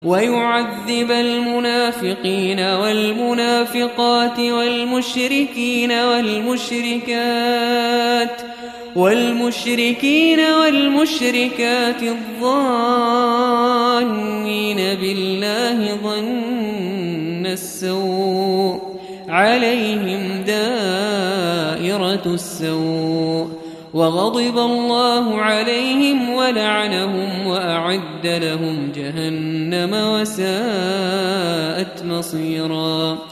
ويعذب المنافقين والمنافقات والمشركين والمشركات الظانين بالله ظن السوء عليهم دائرة السوء وغضب الله عليهم ولعنهم وأعد لهم جهنم وساءت مصيرا